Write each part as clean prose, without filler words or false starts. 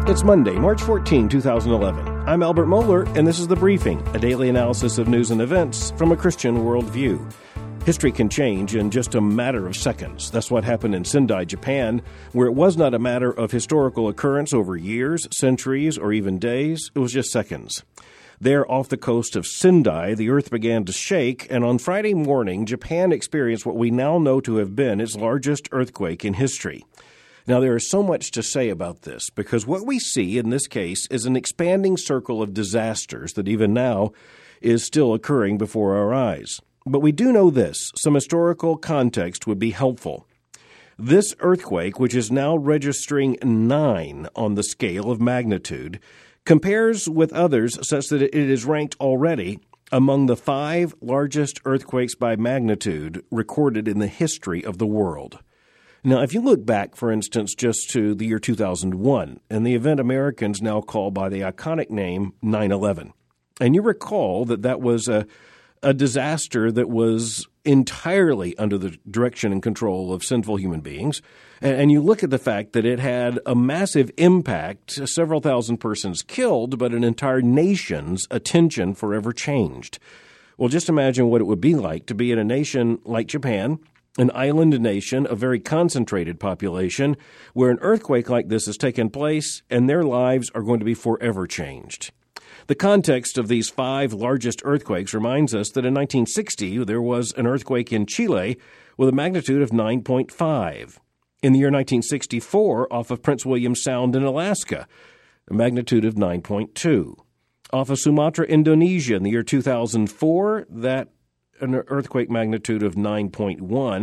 It's Monday, March 14, 2011. I'm Albert Mohler, and this is The Briefing, a daily analysis of news and events from a Christian worldview. History can change in just a matter of seconds. That's what happened in Sendai, Japan, where it was not a matter of historical occurrence over years, centuries, or even days. It was just seconds. There, off the coast of Sendai, the earth began to shake, and on Friday morning, Japan experienced what we now know to have been its largest earthquake in history. Now, there is so much to say about this, because what we see in this case is an expanding circle of disasters that even now is still occurring before our eyes. But we do know this: some historical context would be helpful. This earthquake, which is now registering 9 on the scale of magnitude, compares with others such that it is ranked already among the 5 largest earthquakes by magnitude recorded in the history of the world. Now, if you look back, for instance, just to the year 2001, and the event Americans now call by the iconic name 9/11, and you recall that that was a disaster that was entirely under the direction and control of sinful human beings, and you look at the fact that it had a massive impact, several thousand persons killed, but an entire nation's attention forever changed. Well, just imagine what it would be like to be in a nation like Japan, an island nation, a very concentrated population, where an earthquake like this has taken place and their lives are going to be forever changed. The context of these 5 largest earthquakes reminds us that in 1960 there was an earthquake in Chile with a magnitude of 9.5. In the year 1964, off of Prince William Sound in Alaska, a magnitude of 9.2. Off of Sumatra, Indonesia, in the year 2004, an earthquake magnitude of 9.1.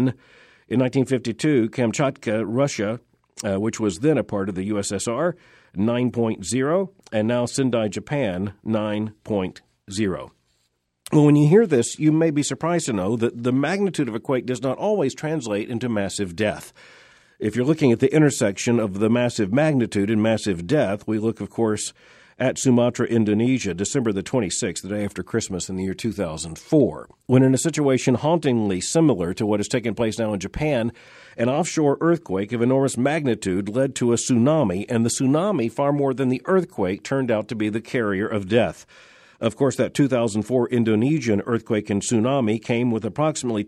In 1952, Kamchatka, Russia, which was then a part of the USSR, 9.0, and now Sendai, Japan, 9.0. Well, when you hear this, you may be surprised to know that the magnitude of a quake does not always translate into massive death. If you're looking at the intersection of the massive magnitude and massive death, we look, of course, at Sumatra, Indonesia, December the 26th, the day after Christmas in the year 2004, when in a situation hauntingly similar to what has taken place now in Japan, an offshore earthquake of enormous magnitude led to a tsunami, and the tsunami, far more than the earthquake, turned out to be the carrier of death. Of course, that 2004 Indonesian earthquake and tsunami came with approximately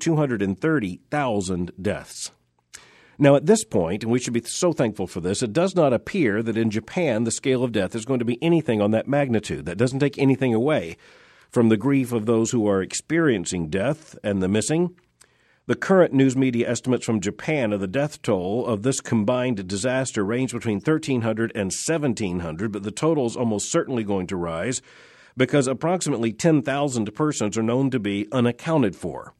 230,000 deaths. Now, at this point, and we should be so thankful for this, it does not appear that in Japan the scale of death is going to be anything on that magnitude. That doesn't take anything away from the grief of those who are experiencing death and the missing. The current news media estimates from Japan of the death toll of this combined disaster range between 1,300 and 1,700, but the total is almost certainly going to rise because approximately 10,000 persons are known to be unaccounted for.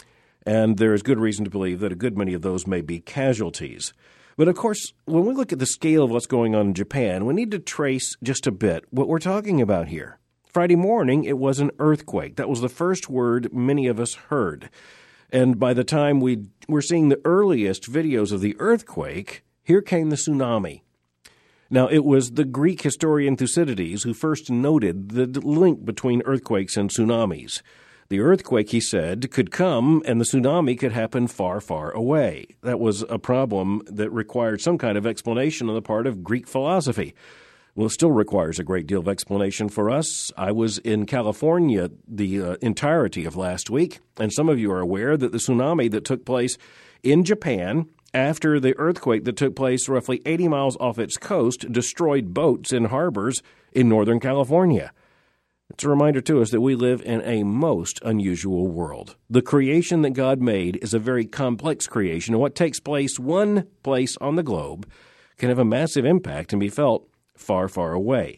And there is good reason to believe that a good many of those may be casualties. But, of course, when we look at the scale of what's going on in Japan, we need to trace just a bit what we're talking about here. Friday morning, it was an earthquake. That was the first word many of us heard. And by the time we were seeing the earliest videos of the earthquake, here came the tsunami. Now, it was the Greek historian Thucydides who first noted the link between earthquakes and tsunamis. The earthquake, he said, could come and the tsunami could happen far, far away. That was a problem that required some kind of explanation on the part of Greek philosophy. Well, it still requires a great deal of explanation for us. I was in California the entirety of last week, and some of you are aware that the tsunami that took place in Japan after the earthquake that took place roughly 80 miles off its coast destroyed boats in harbors in Northern California. It's a reminder to us that we live in a most unusual world. The creation that God made is a very complex creation, and what takes place one place on the globe can have a massive impact and be felt far, far away.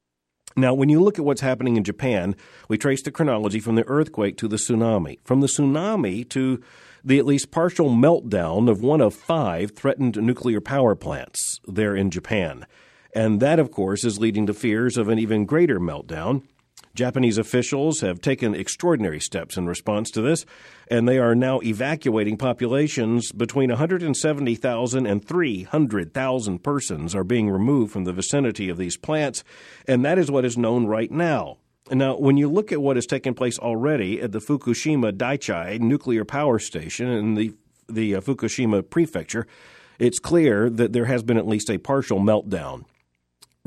Now, when you look at what's happening in Japan, we trace the chronology from the earthquake to the tsunami. From the tsunami to the at least partial meltdown of one of 5 threatened nuclear power plants there in Japan. And that, of course, is leading to fears of an even greater meltdown. Japanese officials have taken extraordinary steps in response to this, and they are now evacuating populations. Between 170,000 and 300,000 persons are being removed from the vicinity of these plants, and that is what is known right now. Now, when you look at what has taken place already at the Fukushima Daiichi nuclear power station in the Fukushima prefecture, it's clear that there has been at least a partial meltdown.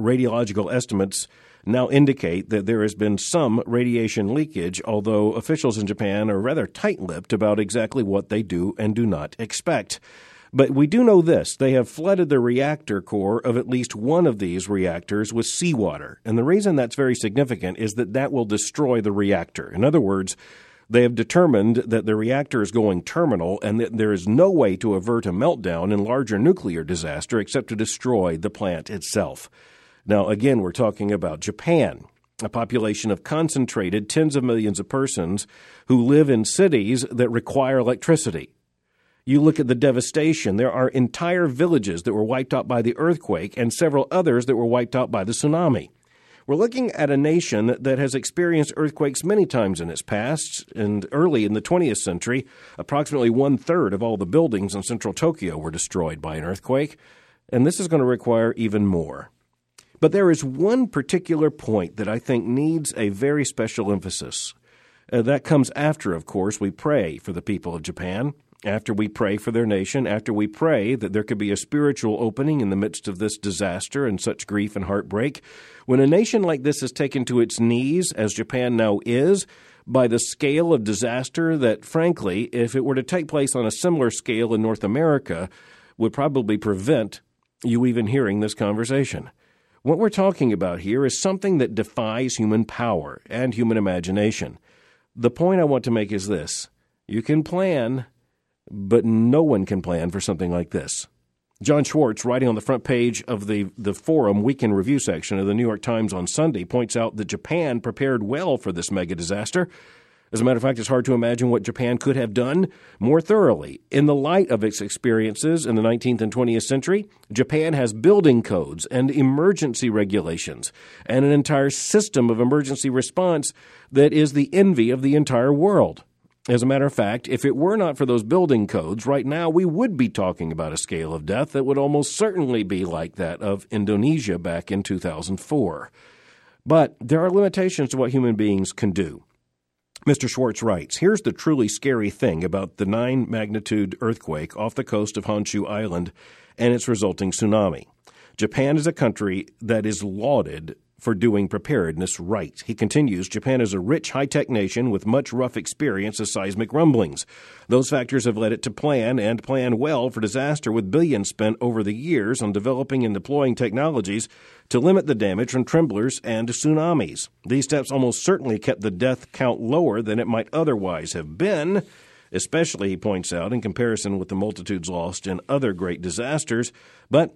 Radiological estimates now indicate that there has been some radiation leakage, although officials in Japan are rather tight-lipped about exactly what they do and do not expect. But we do know this. They have flooded the reactor core of at least one of these reactors with seawater. And the reason that's very significant is that that will destroy the reactor. In other words, they have determined that the reactor is going terminal and that there is no way to avert a meltdown in larger nuclear disaster except to destroy the plant itself. Now, again, we're talking about Japan, a population of concentrated tens of millions of persons who live in cities that require electricity. You look at the devastation. There are entire villages that were wiped out by the earthquake and several others that were wiped out by the tsunami. We're looking at a nation that has experienced earthquakes many times in its past, and early in the 20th century, approximately one-third of all the buildings in central Tokyo were destroyed by an earthquake, and this is going to require even more. But there is one particular point that I think needs a very special emphasis. That comes after, of course, we pray for the people of Japan, after we pray for their nation, after we pray that there could be a spiritual opening in the midst of this disaster and such grief and heartbreak. When a nation like this is taken to its knees, as Japan now is, by the scale of disaster that, frankly, if it were to take place on a similar scale in North America, would probably prevent you even hearing this conversation. What we're talking about here is something that defies human power and human imagination. The point I want to make is this. You can plan, but no one can plan for something like this. John Schwartz, writing on the front page of the Forum Weekend Review section of the New York Times on Sunday, points out that Japan prepared well for this mega disaster. As a matter of fact, it's hard to imagine what Japan could have done more thoroughly. In the light of its experiences in the 19th and 20th century, Japan has building codes and emergency regulations and an entire system of emergency response that is the envy of the entire world. As a matter of fact, if it were not for those building codes, right now we would be talking about a scale of death that would almost certainly be like that of Indonesia back in 2004. But there are limitations to what human beings can do. Mr. Schwartz writes, here's the truly scary thing about the 9-magnitude earthquake off the coast of Honshu Island and its resulting tsunami. Japan is a country that is lauded for doing preparedness right. He continues, Japan is a rich, high-tech nation with much rough experience of seismic rumblings. Those factors have led it to plan well for disaster, with billions spent over the years on developing and deploying technologies to limit the damage from tremblers and tsunamis. These steps almost certainly kept the death count lower than it might otherwise have been, especially, he points out, in comparison with the multitudes lost in other great disasters. But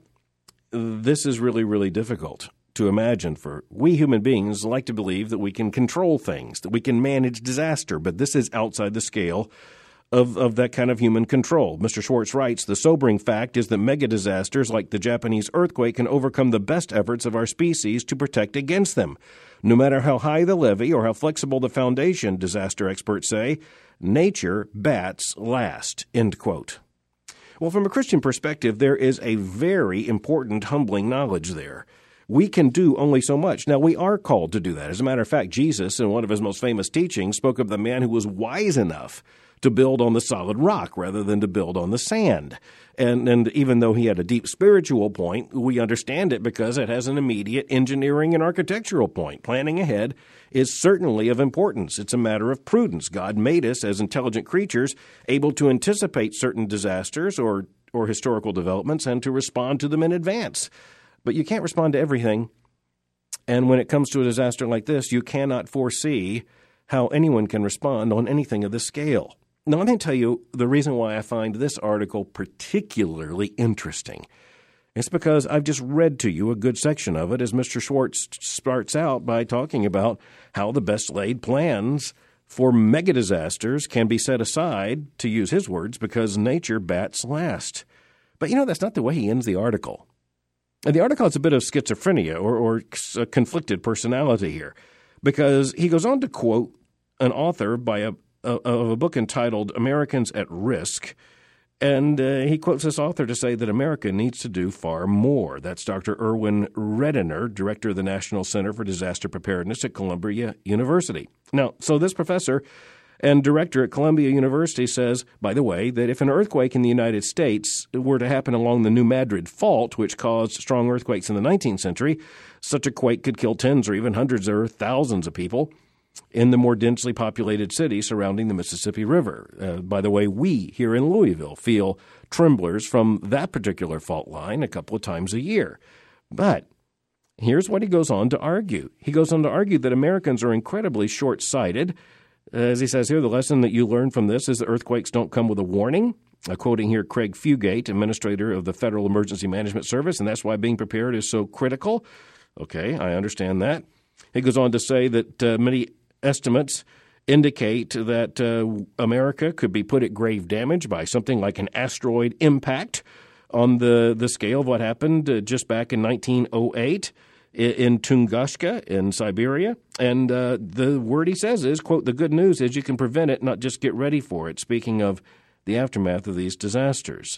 this is really, really difficult to imagine. For we human beings like to believe that we can control things, that we can manage disaster, but this is outside the scale of that kind of human control. Mr. Schwartz writes, the sobering fact is that mega disasters like the Japanese earthquake can overcome the best efforts of our species to protect against them. No matter how high the levee or how flexible the foundation, disaster experts say, nature bats last, end quote. Well, from a Christian perspective, there is a very important, humbling knowledge there. We can do only so much. Now, we are called to do that. As a matter of fact, Jesus, in one of his most famous teachings, spoke of the man who was wise enough to build on the solid rock rather than to build on the sand. And even though he had a deep spiritual point, we understand it because it has an immediate engineering and architectural point. Planning ahead is certainly of importance. It's a matter of prudence. God made us as intelligent creatures able to anticipate certain disasters or historical developments and to respond to them in advance. But you can't respond to everything. And when it comes to a disaster like this, you cannot foresee how anyone can respond on anything of this scale. Now, let me tell you the reason why I find this article particularly interesting. It's because I've just read to you a good section of it as Mr. Schwartz starts out by talking about how the best laid plans for mega disasters can be set aside, to use his words, because nature bats last. But that's not the way he ends the article. The article has a bit of schizophrenia or a conflicted personality here, because he goes on to quote an author of a book entitled Americans at Risk, and he quotes this author to say that America needs to do far more. That's Dr. Erwin Reddener, director of the National Center for Disaster Preparedness at Columbia University. Now, so this professor And director at Columbia University says, by the way, that if an earthquake in the United States were to happen along the New Madrid Fault, which caused strong earthquakes in the 19th century, such a quake could kill tens or even hundreds or thousands of people in the more densely populated cities surrounding the Mississippi River. By the way, we here in Louisville feel tremblers from that particular fault line a couple of times a year. But here's what he goes on to argue. He goes on to argue that Americans are incredibly short-sighted. As he says here, the lesson that you learn from this is that earthquakes don't come with a warning. Quoting here Craig Fugate, administrator of the Federal Emergency Management Service, and that's why being prepared is so critical. Okay, I understand that. He goes on to say that many estimates indicate that America could be put at grave damage by something like an asteroid impact on the scale of what happened just back in 1908 in Tunguska in Siberia. And the word he says is, quote, the good news is you can prevent it, not just get ready for it, speaking of the aftermath of these disasters.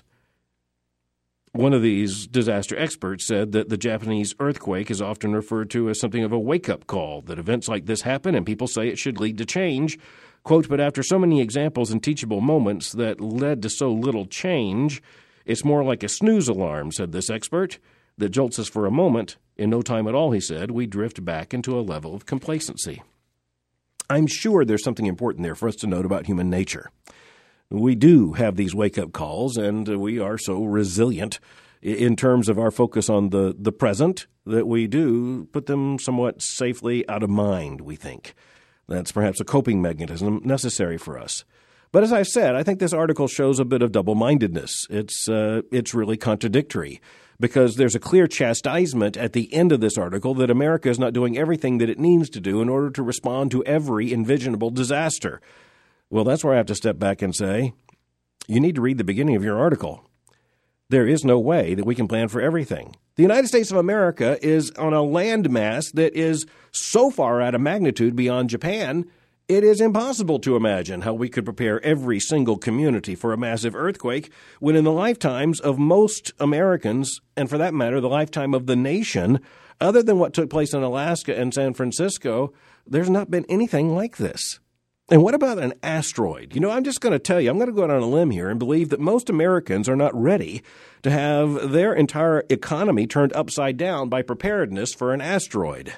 One of these disaster experts said that the Japanese earthquake is often referred to as something of a wake-up call, that events like this happen and people say it should lead to change. Quote, but after so many examples and teachable moments that led to so little change, it's more like a snooze alarm, said this expert, that jolts us for a moment. In no time at all, he said, we drift back into a level of complacency. I'm sure there's something important there for us to note about human nature. We do have these wake-up calls, and we are so resilient in terms of our focus on the present that we do put them somewhat safely out of mind, we think. That's perhaps a coping mechanism necessary for us. But as I've said, I think this article shows a bit of double-mindedness. It's really contradictory because there's a clear chastisement at the end of this article that America is not doing everything that it needs to do in order to respond to every envisionable disaster. Well, that's where I have to step back and say, you need to read the beginning of your article. There is no way that we can plan for everything. The United States of America is on a landmass that is so far out of magnitude beyond Japan, it is impossible to imagine how we could prepare every single community for a massive earthquake when in the lifetimes of most Americans, and for that matter, the lifetime of the nation, other than what took place in Alaska and San Francisco, there's not been anything like this. And what about an asteroid? You know, I'm just going to tell you, I'm going to go out on a limb here and believe that most Americans are not ready to have their entire economy turned upside down by preparedness for an asteroid.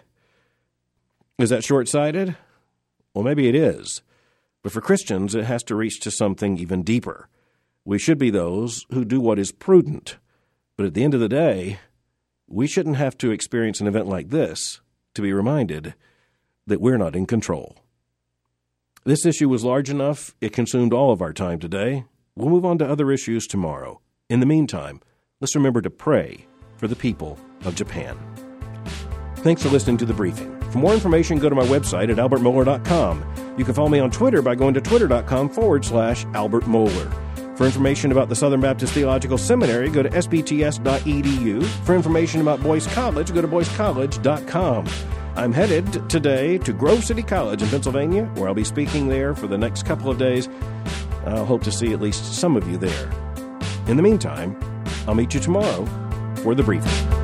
Is that short-sighted? Well, maybe it is. But for Christians, it has to reach to something even deeper. We should be those who do what is prudent. But at the end of the day, we shouldn't have to experience an event like this to be reminded that we're not in control. This issue was large enough, it consumed all of our time today. We'll move on to other issues tomorrow. In the meantime, let's remember to pray for the people of Japan. Thanks for listening to The Briefing. For more information, go to my website at albertmohler.com. You can follow me on Twitter by going to twitter.com/Albert Mohler. For information about the Southern Baptist Theological Seminary, go to sbts.edu. For information about Boyce College, go to boycecollege.com. I'm headed today to Grove City College in Pennsylvania, where I'll be speaking there for the next couple of days. I'll hope to see at least some of you there. In the meantime, I'll meet you tomorrow for The Briefing.